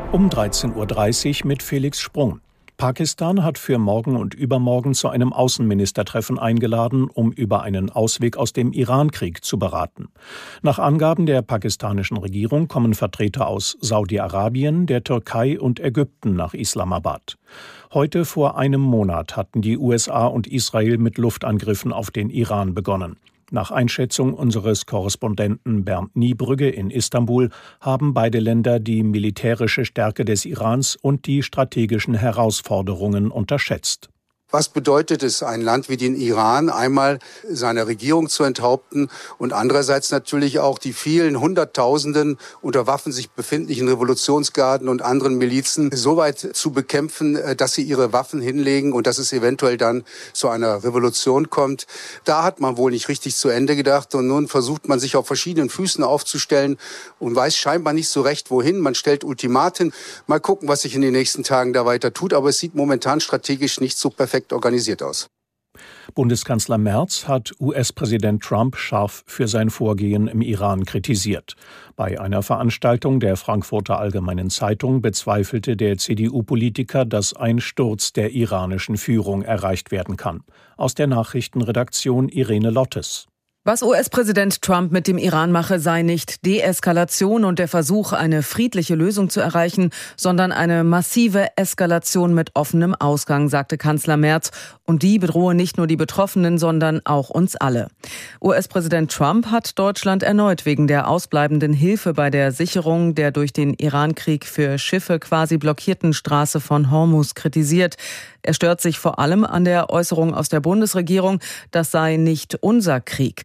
Um 13.30 Uhr mit Felix Sprung. Pakistan hat für morgen und übermorgen zu einem Außenministertreffen eingeladen, um über einen Ausweg aus dem Iran-Krieg zu beraten. Nach Angaben der pakistanischen Regierung kommen Vertreter aus Saudi-Arabien, der Türkei und Ägypten nach Islamabad. Heute vor einem Monat hatten die USA und Israel mit Luftangriffen auf den Iran begonnen. Nach Einschätzung unseres Korrespondenten Bernd Niebrügge in Istanbul haben beide Länder die militärische Stärke des Irans und die strategischen Herausforderungen unterschätzt. Was bedeutet es, ein Land wie den Iran einmal seiner Regierung zu enthaupten und andererseits natürlich auch die vielen Hunderttausenden unter Waffen sich befindlichen Revolutionsgarden und anderen Milizen so weit zu bekämpfen, dass sie ihre Waffen hinlegen und dass es eventuell dann zu einer Revolution kommt. Da hat man wohl nicht richtig zu Ende gedacht und nun versucht man sich auf verschiedenen Füßen aufzustellen und weiß scheinbar nicht so recht wohin. Man stellt Ultimaten. Mal gucken, was sich in den nächsten Tagen da weiter tut, aber es sieht momentan strategisch nicht so perfekt organisiert aus. Bundeskanzler Merz hat US-Präsident Trump scharf für sein Vorgehen im Iran kritisiert. Bei einer Veranstaltung der Frankfurter Allgemeinen Zeitung bezweifelte der CDU-Politiker, dass ein Sturz der iranischen Führung erreicht werden kann. Aus der Nachrichtenredaktion Irene Lottes. Was US-Präsident Trump mit dem Iran mache, sei nicht Deeskalation und der Versuch, eine friedliche Lösung zu erreichen, sondern eine massive Eskalation mit offenem Ausgang, sagte Kanzler Merz. Und die bedrohe nicht nur die Betroffenen, sondern auch uns alle. US-Präsident Trump hat Deutschland erneut wegen der ausbleibenden Hilfe bei der Sicherung der durch den Iran-Krieg für Schiffe quasi blockierten Straße von Hormuz kritisiert. Er stört sich vor allem an der Äußerung aus der Bundesregierung, das sei nicht unser Krieg.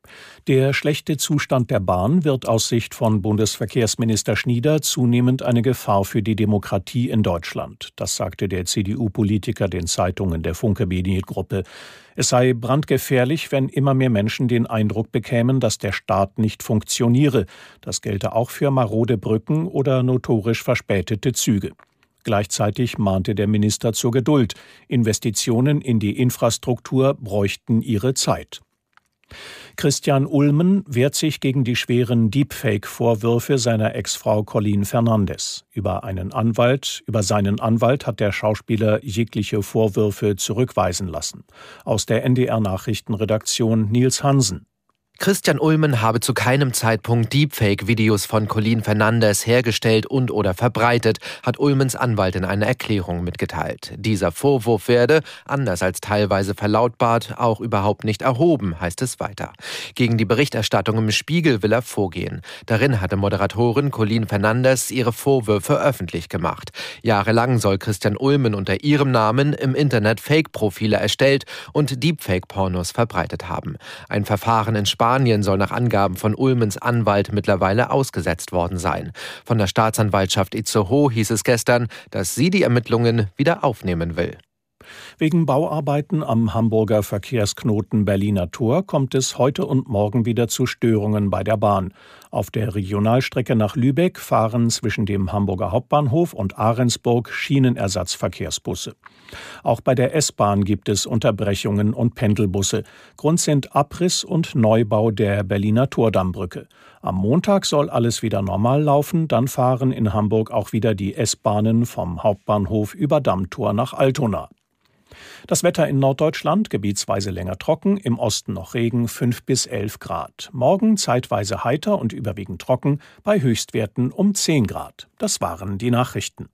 Der schlechte Zustand der Bahn wird aus Sicht von Bundesverkehrsminister Schnieder zunehmend eine Gefahr für die Demokratie in Deutschland. Das sagte der CDU-Politiker den Zeitungen der Funke-Mediengruppe. Es sei brandgefährlich, wenn immer mehr Menschen den Eindruck bekämen, dass der Staat nicht funktioniere. Das gelte auch für marode Brücken oder notorisch verspätete Züge. Gleichzeitig mahnte der Minister zur Geduld. Investitionen in die Infrastruktur bräuchten ihre Zeit. Christian Ulmen wehrt sich gegen die schweren Deepfake-Vorwürfe seiner Ex-Frau Colleen Fernandes. Über seinen Anwalt hat der Schauspieler jegliche Vorwürfe zurückweisen lassen. Aus der NDR-Nachrichtenredaktion Nils Hansen. Christian Ulmen habe zu keinem Zeitpunkt Deepfake-Videos von Colleen Fernandes hergestellt und/oder verbreitet, hat Ulmens Anwalt in einer Erklärung mitgeteilt. Dieser Vorwurf werde, anders als teilweise verlautbart, auch überhaupt nicht erhoben, heißt es weiter. Gegen die Berichterstattung im Spiegel will er vorgehen. Darin hatte Moderatorin Colleen Fernandes ihre Vorwürfe öffentlich gemacht. Jahrelang soll Christian Ulmen unter ihrem Namen im Internet Fake-Profile erstellt und Deepfake-Pornos verbreitet haben. Ein Verfahren in Spanien soll nach Angaben von Ulmens Anwalt mittlerweile ausgesetzt worden sein. Von der Staatsanwaltschaft Itzehoe hieß es gestern, dass sie die Ermittlungen wieder aufnehmen will. Wegen Bauarbeiten am Hamburger Verkehrsknoten Berliner Tor kommt es heute und morgen wieder zu Störungen bei der Bahn. Auf der Regionalstrecke nach Lübeck fahren zwischen dem Hamburger Hauptbahnhof und Ahrensburg Schienenersatzverkehrsbusse. Auch bei der S-Bahn gibt es Unterbrechungen und Pendelbusse. Grund sind Abriss und Neubau der Berliner Tordammbrücke. Am Montag soll alles wieder normal laufen, dann fahren in Hamburg auch wieder die S-Bahnen vom Hauptbahnhof über Dammtor nach Altona. Das Wetter in Norddeutschland gebietsweise länger trocken, im Osten noch Regen, 5 bis 11 Grad. Morgen zeitweise heiter und überwiegend trocken, bei Höchstwerten um 10 Grad. Das waren die Nachrichten.